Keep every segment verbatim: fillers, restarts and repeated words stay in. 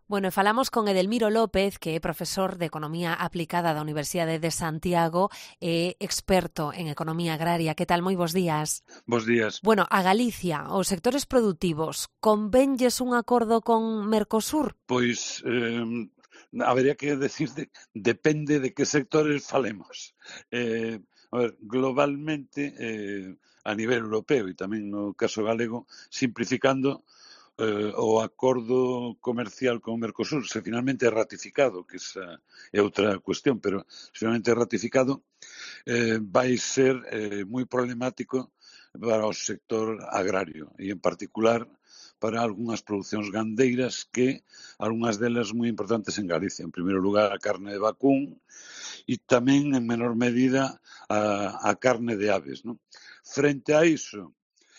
Bueno, e falamos con Edelmiro López, que é profesor de Economía Aplicada da Universidade de Santiago e experto en economía agraria. Que tal? Moi bons días. Bos días. Bueno, a Galicia, os sectores produtivos, convenlles un acordo con Mercosur? Pois eh, habería que decir de, depende de que sectores falemos. Eh, a ver, globalmente, eh, a nivel europeo e tamén no caso galego, simplificando, eh, o acordo comercial con Mercosur, se finalmente é ratificado, que esa é outra cuestión, pero se finalmente é ratificado, eh, vai ser eh, moi problemático para o sector agrario e, en particular, para algunhas producións gandeiras que, algunhas delas moi importantes en Galicia. En primeiro lugar, a carne de vacún e tamén, en menor medida, a, a carne de aves, non? Frente a iso,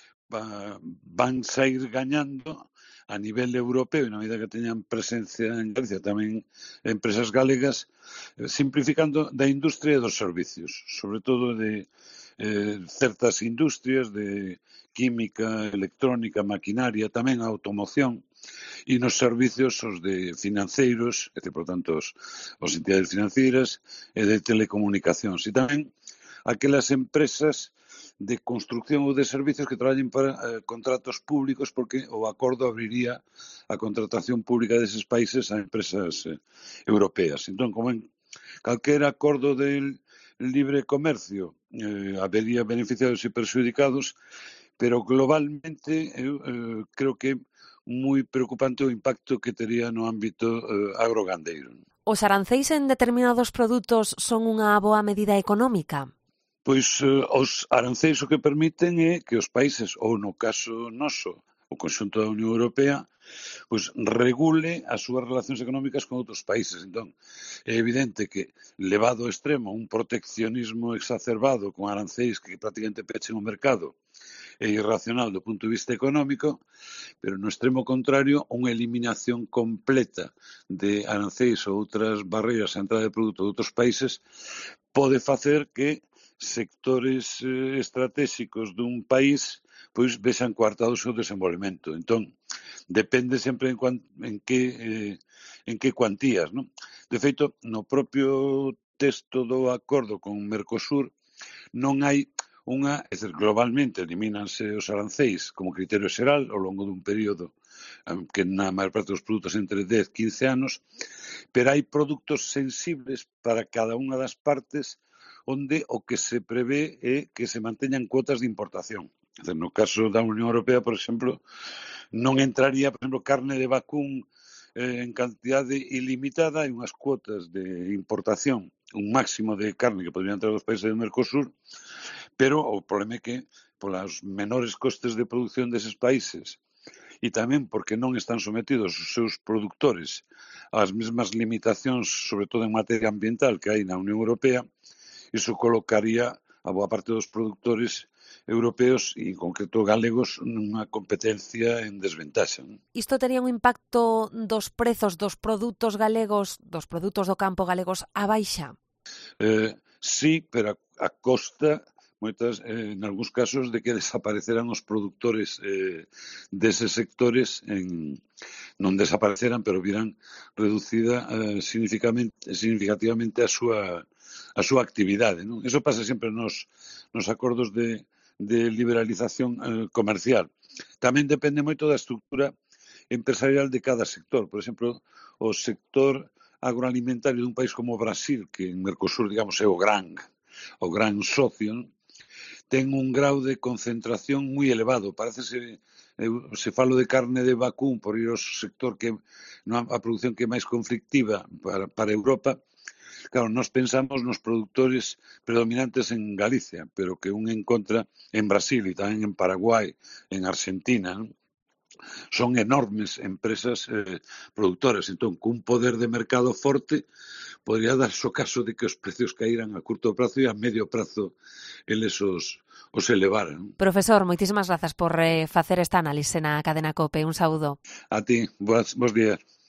van sair gañando a nivel europeo e na medida que teñan presencia en Galicia tamén empresas galegas, simplificando da industria e dos servicios, sobre todo de eh, certas industrias de química, electrónica, maquinaria, tamén a automoción e nos servicios os de financeiros, é dicir, por tanto, os, os entidades financeiras e de telecomunicacións e tamén aquelas empresas de construcción ou de servicios que traballen para eh, contratos públicos, porque o acordo abriría a contratación pública deses países a empresas eh, europeas. Entón, como en calquer acordo de libre comercio, eh, habería beneficiados e perxudicados, pero globalmente eu eh, creo que moi preocupante o impacto que tería no ámbito eh, agrogandeiro. Os aranceis en determinados produtos son unha boa medida económica? Pois eh, os aranceis o que permiten é que os países, ou no caso noso, o conxunto da Unión Europea, pois regule as súas relacións económicas con outros países. Entón, é evidente que, levado ao extremo, un proteccionismo exacerbado con aranceis que prácticamente pechen o mercado é irracional do punto de vista económico, pero no extremo contrario, unha eliminación completa de aranceis ou outras barreiras á entrada de produto de outros países pode facer que sectores eh, estratégicos dun país pois vexan coartado o seu desenvolvemento. Entón, depende sempre en, cuan, en, que, eh, en que cuantías, non? De feito, no propio texto do acordo con Mercosur non hai unha, é dicir, globalmente elimínanse os aranceis como criterio xeral ao longo dun período que na maior parte dos produtos entre dez a quince anos, pero hai produtos sensibles para cada unha das partes onde o que se prevé é que se manteñan cuotas de importación. No caso da Unión Europea, por exemplo, non entraría, por exemplo, carne de vacún eh, en cantidade ilimitada, hai unhas cuotas de importación, un máximo de carne que podrían entrar dos países do Mercosur, pero o problema é que, polos menores costes de produción deses países e tamén porque non están sometidos os seus productores ás mesmas limitacións, sobre todo en materia ambiental, que hai na Unión Europea, iso colocaría a boa parte dos produtores europeos e, en concreto, galegos, nunha competencia en desventaxa. Isto tería un impacto dos prezos dos produtos galegos, dos produtos do campo galegos, á baixa? Eh, sí, pero a, a costa, moitas, eh, en algúns casos, de que desapareceran os produtores eh, deses sectores, en, non desapareceran, pero virán reducida eh, significativamente a súa a súa actividade, non? Eso pasa sempre nos, nos acordos de, de liberalización eh, comercial. Tamén depende moito da estructura empresarial de cada sector. Por exemplo, o sector agroalimentario dun país como Brasil, que en Mercosur, digamos, é o gran, o gran socio, non? Ten un grau de concentración moi elevado. Parece se, se falo de carne de vacún por ir ao sector que a produción que é máis conflictiva para, para Europa. Claro, nós pensamos nos produtores predominantes en Galicia, pero que un encontra en Brasil e tamén en Paraguai, en Argentina, non? Son enormes empresas eh, productoras. Entón, cun poder de mercado forte, podría darse o caso de que os precios caíran a curto prazo e a medio prazo eles os, os elevaran. Profesor, moitísimas grazas por eh, facer esta análise na Cadena COPE. Un saúdo. A ti, bons, bons días.